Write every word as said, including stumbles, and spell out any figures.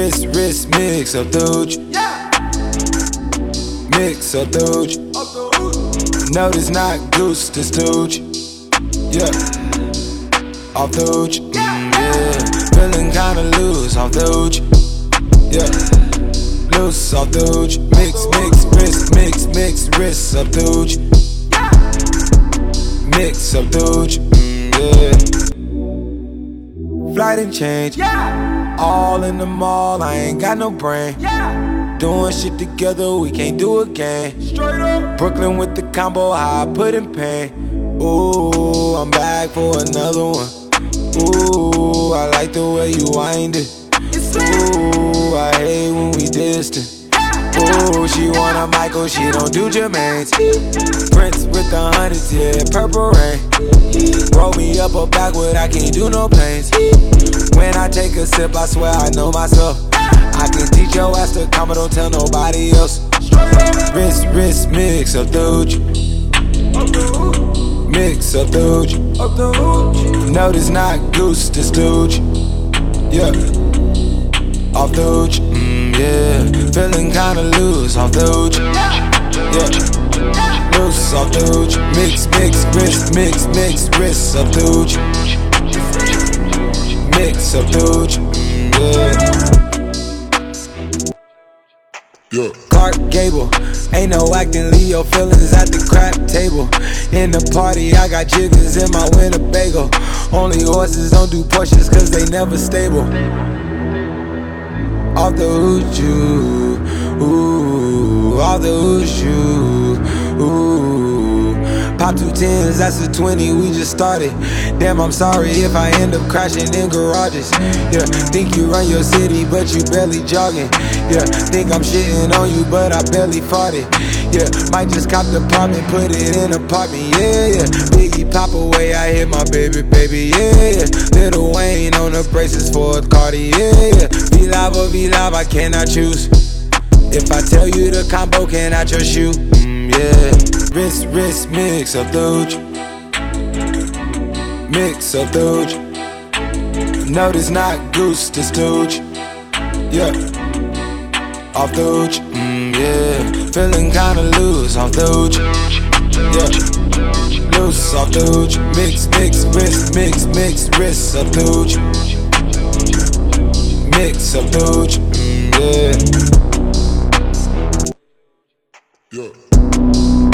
wrist, wrist, mix of Doge. Mix of Doge. No, this not Goose, this Doge. Yeah, off Doge. Mm, yeah, feeling kinda loose off Doge. Yeah, loose off Doge. Mix, mix, wrist, mix, mix, wrist of Doge. Mix of Doge. Mm, yeah. Flight and change. All in the mall, I ain't got no brain. Doing shit together, we can't do again. Straight up. Brooklyn with the combo, how I put in pain. Ooh, I'm back for another one. Ooh, I like the way you wind it. Ooh, I hate when we distant. Ooh, she want a Michael, she don't do Jermaine's. Prince with the hundreds, yeah, purple rain. Roll me up or backward, I can't do no planes. When I take a sip, I swear I know myself. I can teach your ass to come, but don't tell nobody else. Wrist, wrist, mix of Doge. Mix of Doge. No, this not Goose, this Doge. Yeah, off Doge. Mm, yeah, feeling kinda loose off Doge. Yeah, loose off Doge. Mix, mix, wrist, mix, mix, wrist of Doge. Mix of Doge. Mm, yeah. Yeah. Clark Gable, ain't no acting, leave your feelings at the crap table. In the party, I got jiggers in my Winnebago. Only horses don't do Porsches cause they never stable. Off the hoochoo, ooh, off the hoochoo, ooh. Pop two tens, that's a twenty, we just started. Damn, I'm sorry if I end up crashing in garages. Yeah, think you run your city, but you barely jogging. Yeah, think I'm shitting on you, but I barely farted. Yeah, might just cop the apartment, put it in apartment. Yeah, yeah, Biggie pop away, I hit my baby, baby. Yeah, yeah, Lil Wayne on the braces for a Cardi. Yeah, yeah, be live or be live, I cannot choose. If I tell you the combo, can I trust you? Mm, yeah, wrist, wrist, mix of Doge. Mix of Doge. No, this not Goose, this Doge. Yeah, off Doge. Mm, yeah, feeling kinda loose off Doge. Yeah, loose off Doge. Mix, mix, wrist, mix, mix, wrist of Doge. Mix of Doge. Mm, yeah. Yeah.